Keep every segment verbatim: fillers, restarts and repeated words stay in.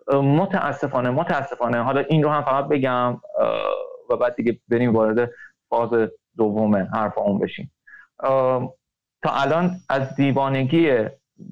متاسفانه متاسفانه حالا این رو هم فقط بگم و بعد دیگه بریم وارد فاز دوم حرفمون بشیم. تا الان از دیوانگی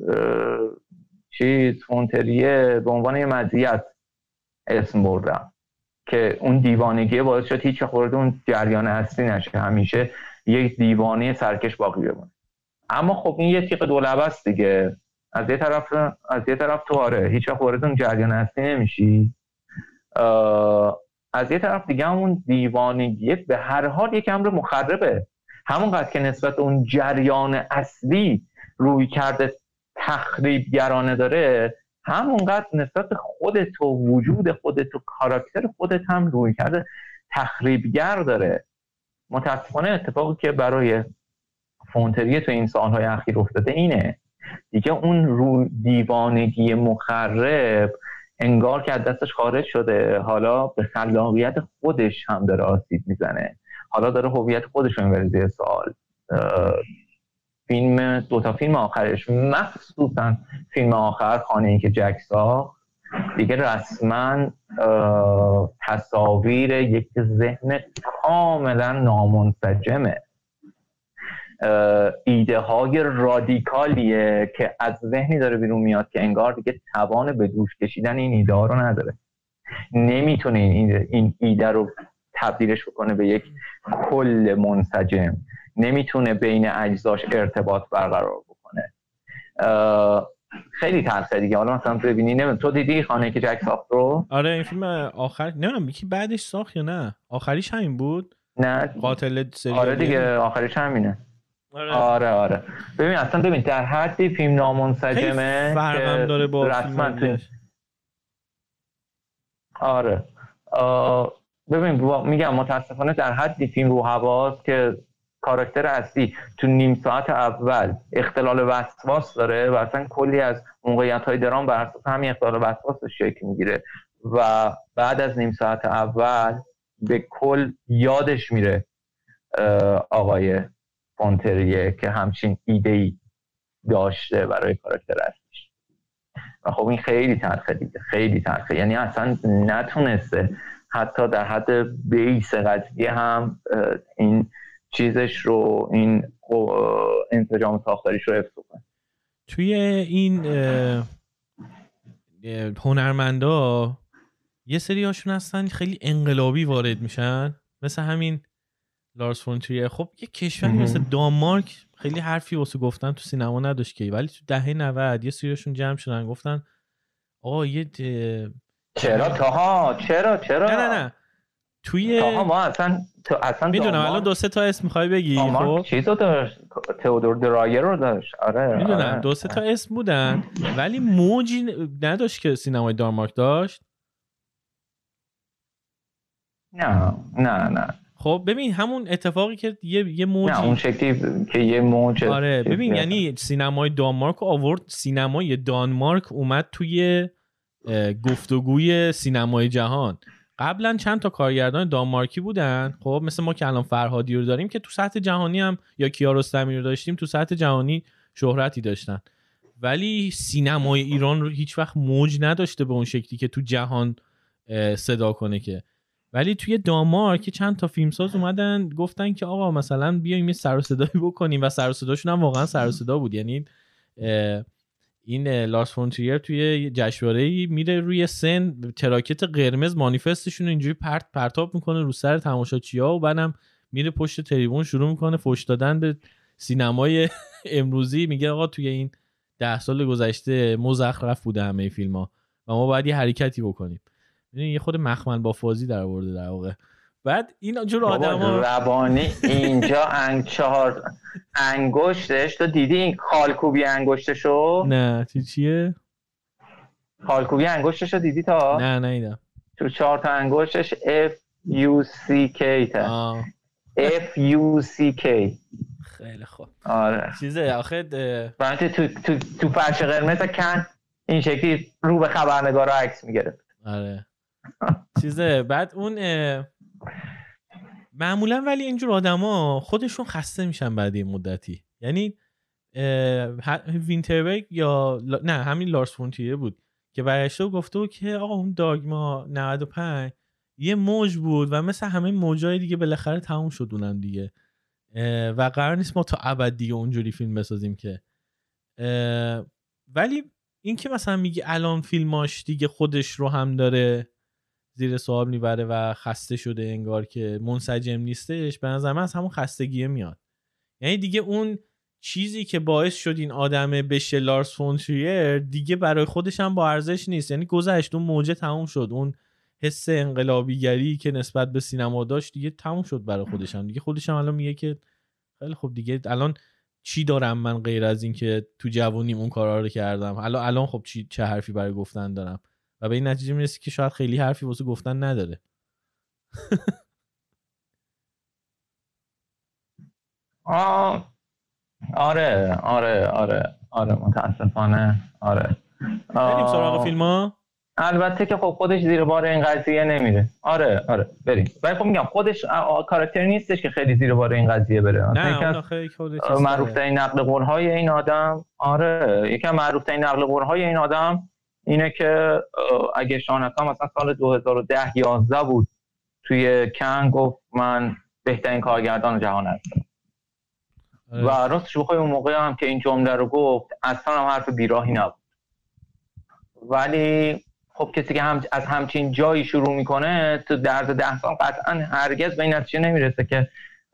چیز فونتریه به عنوان یه مزیت اسم بردم که اون دیوانگی باعث شد هیچ وقت اون جریان اصلی نشه، همیشه یک دیوانه سرکش باقی بمونه. اما خب این یه تیغ دولبه است دیگه، از یه طرف از یه طرف تو آره هیچ وقت وارد اون جریان اصلی نمیشی، از یه طرف دیگه همون دیوانگی به هر حال یک امر مخربه. همونقدر که نسبت اون جریان اصلی روی کرده تخریبگرانه داره، همونقدر نسبت خودت و وجود خودت و کاراکتر خودت هم روی کرده تخریبگر داره. متاسفانه اتفاقی که برای فونتریه تو این سالهای اخیر افتاده اینه دیگه، اون رو دیوانگی مخرب انگار که از دستش خارج شده، حالا به خلاقیت خودش هم داره آسیب میزنه، حالا داره هویت خودش رو میبره زیر سوال. فیلم دوتا فیلم آخرش، مخصوصا فیلم آخر خانه‌ای که جک ساخت، دیگه رسما تصاویر یک ذهن کاملا نامنسجمه، ایده های رادیکالیه که از ذهنی داره بیرون میاد که انگار دیگه توان به دوش کشیدن این ایده ها رو نداره، نمیتونه این, این ایده رو تبدیلش بکنه به یک کل منسجم، نمیتونه بین اجزاش ارتباط برقرار بکنه. خیلی تلخه دیگه. حالا مثلا ببینی، نمیدونم تو دیدی خانه که جک ساخت رو؟ آره این فیلم آخر نمیدونم یکی بعدش ساخت یا نه، آخریش همین بود؟ نه قاتل سریالی. آره دیگه آخریش همینه. آره آره, آره. ببین اصلا ببین در حدی فیلم نامنسجمه فرقم داره با رسما تو... آره آه... ببین میگم متاسفانه در حدی فیلم رو حواس که کاراکتر اصلی تو نیم ساعت اول اختلال وسواس داره و اصلا کلی از موقعیت‌های درام بر اساس همین اختلال وسواس شکل میگیره و بعد از نیم ساعت اول به کل یادش میره آقای فونتریه که همچین ایده‌ای داشته برای کاراکتر اصلیش. و خب این خیلی تلخه دیگه، خیلی تلخه، یعنی اصلا نتونسته حتی در حد بیس قضیه هم این چیزش رو، این انسجام ساختاریش رو حفظ کنه. توی این هنرمندا یه سری هاشون هستن خیلی انقلابی وارد میشن، مثل همین لارس فون تریه. خب یه کشوری مثل دانمارک خیلی حرفی واسه گفتن تو سینما نداشت که، ولی تو دهه نود یه سریاشون جمع شدن گفتن آقا یه چرا تاها چرا چرا نه نه نه توی تاها ما اصلا تو اصلا میدونم الان دو سه تا اسم میخوای بگی. خب چیزو داشت، تئودور درایر رو داشت. آره میدونم آره. دو سه تا اسم بودن ولی موجی نداشت که سینمای دانمارک داشت. نه نه نه خب ببین همون اتفاقی که یه یه موجی، نه اون شکلی که یه موج، آره ببین یعنی سینمای دانمارک آورد، سینمای دانمارک اومد توی گفتگوی سینمای جهان. قبلا چند تا کارگردان دانمارکی بودن، خب مثل ما که الان فرهادی رو داریم که تو سطح جهانی هم، یا کیارستمی رو داشتیم تو سطح جهانی شهرتی داشتن، ولی سینمای ایران رو هیچ وقت موج نداشته به اون شکلی که تو جهان صدا کنه که. ولی توی دانمارک چند تا فیلمساز اومدن گفتن که آقا مثلا بیایم یه سر و صدایی بکنیم و سر و صداشون هم واقعا سر و صدا بود. یعنی این لارس فون تریر توی جشنواره‌ای میره روی سن تراکت قرمز مانیفستشون رو اینجوری پرت پرتاب میکنه رو سر تماشاچی‌ها و بعدم میره پشت تریبون شروع میکنه فحش دادن به سینمای امروزی. میگه آقا توی این ده سال گذشته مزخرف بوده همه فیلم‌ها و ما باید یه حرکتی بکنیم. یه خود مخمل با فازی در آورده در واقع. بعد این جور آدما روانی اینجا انگ چهار انگشتش، تو دیدی این خالکوبی انگشتشو؟ نه چی چیه؟ خالکوبی انگشتشو دیدی تا؟ نه نیدم. تو چهار تا انگشتش F U C K تا F U C K. خیلی خوب. آره چیزه آخه بعد تو تو تو فرش قرمز کن این شکلی رو به خبرنگارا عکس میگرفت. آره چیزه. بعد اون معمولا ولی اینجور آدما خودشون خسته میشن بعد این مدتی. یعنی وینتربرگ یا نه همین لارس فون تریه بود که برگشته و گفته بود که آقا اون داگما نود و پنج یه موج بود و مثل همه موجای دیگه بالاخره تموم شد اونم دیگه و قرار نیست ما تا ابد دیگه اونجوری فیلم بسازیم که. ولی این که مثلا میگی الان فیلماش دیگه خودش رو هم داره زیر سوال میبره و خسته شده انگار که منسجم نیستش، به نظر من از همون خستگیه میاد. یعنی دیگه اون چیزی که باعث شد این آدم بشه لارس فون تریر دیگه برای خودش هم با ارزش نیست. یعنی گذشت، اون موجه تموم شد، اون حس انقلابیگری که نسبت به سینما داشت دیگه تموم شد برای خودش هم. دیگه خودش هم الان میگه که خیلی خب دیگه الان چی دارم من غیر از این که تو جوونیم اون کارا رو کردم، الان الان خب چی چه حرفی برای گفتن دارم؟ و به این نتیجه میرسی که شاید خیلی حرفی واسه گفتن نداره. آه آره آره آره آره متاسفانه آره. بریم سراغ فیلم ها. البته که خب خودش زیر بار این قضیه نمیره. آره آره بریم. ولی خب میگم خودش کاراکتر نیستش که خیلی زیر بار این قضیه بره. نه اون خیلی معروف ترین نقل قول های این آدم، آره یکی از معروف ترین نقل قول های این آدم اینه که اگه شانسا مثلا سال دو هزار و ده یازده بود توی کن گفت من بهترین کارگردان جهان هستم. و راستش بخوای اون موقع هم که این جمله رو گفت اصلا هم حرف بیراهی نبود. ولی خب کسی که هم از همچین جایی شروع میکنه تو درز ده سال قطعا هرگز به این نتیجه نمیرسه که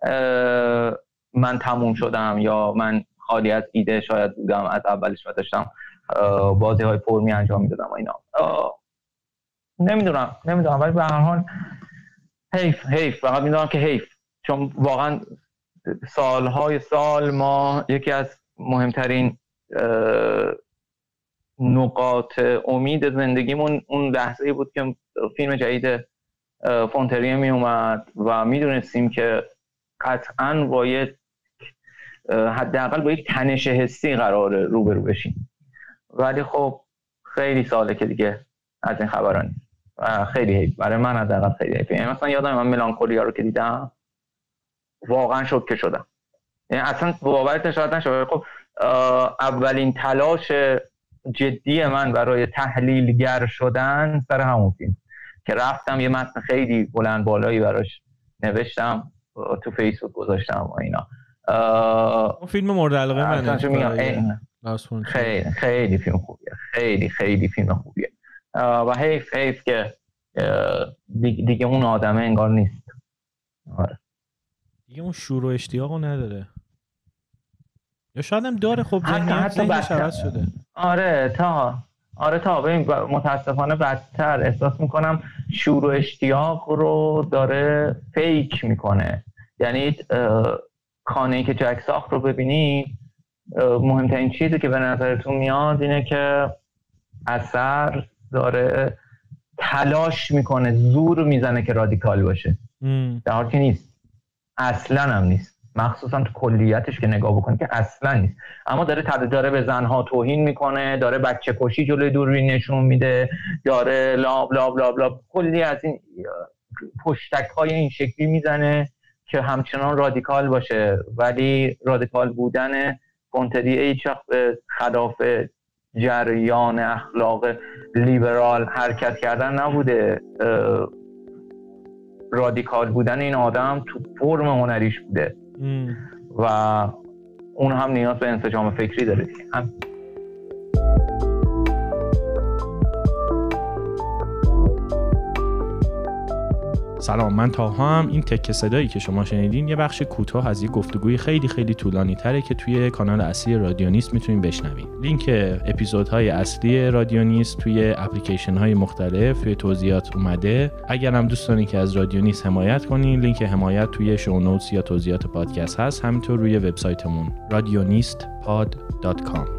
من تموم شدم یا من خالی از ایده شاید بودم از اولش و داشتم بازی های فرمی انجام میدادم و اینا. نمیدونم نمیدونم ولی به هر حال حیف حیف فقط میدونم که حیف، چون واقعا سالهای سال ما یکی از مهمترین نقاط امید زندگیمون اون لحظه‌ای بود که فیلم جدید فون تریر می اومد و میدونستیم که قطعاً باید حداقل با یک تنش حسی قراره روبرو بشیم. ولی خب خیلی ساله که دیگه از این خبرا نیست و خیلی حیف، برای من حداقل خیلی حیف. یعنی مثلا یادم من ملانکولیا رو که دیدم واقعا شوکه شدم. یعنی اصلا باورت شاید نشه. خب اولین تلاش جدی من برای تحلیلگر شدن سر همون فیلم که رفتم یه متن خیلی بلند بالایی براش نوشتم تو فیسبوک گذاشتم و اینا. اون فیلم مورد علاقه منه. خیلی خیلی فیلم خوبیه، خیلی خیلی فیلم خوبیه و حیف حیف که دیگه, دیگه اون آدمه انگار نیست. آره دیگه اون شور و اشتیاقو نداره یا شاید هم داره. خب ذهنیت ذهنش عوض شده. آره تا آره تا ببین متاسفانه بدتر احساس میکنم شور و اشتیاق رو داره فیک میکنه. یعنی خانه‌ای که جک ساخت رو ببینی مهمترین چیزی که به نظرتون میاد اینه که اثر داره تلاش میکنه، زور میزنه که رادیکال باشه، در حالی که نیست، اصلا هم نیست. مخصوصا تو کلیتش که نگاه بکنی که اصلا نیست. اما داره داره به زنها توهین میکنه، داره بچه کشی جلوی دوربین نشون میده، داره لاب لاب لاب لاب کلی از این پشتک های این شکلی میزنه که همچنان رادیکال باشه. ولی رادیکال بودن فون تریر هیچ وقت خلاف جریان اخلاق لیبرال حرکت کردن نبوده. رادیکال بودن این آدم تو فرم هنریش بوده ام. و اون هم نیاز به انسجام فکری داره هم. سلام، من تاها هم. این تک صدایی که شما شنیدین یه بخش کوتاه از یه گفتگوی خیلی خیلی طولانی تره که توی کانال اصلی رادیونیست میتونین بشنوین. لینک اپیزودهای اصلی رادیونیست توی اپلیکیشن های مختلف توی توضیحات اومده. اگر هم دوست دارین که از رادیونیست حمایت کنین، لینک حمایت توی شو نوتس یا توضیحات پادکست هست، همینطور روی وبسایتمون رادیونیست پاد دات کام.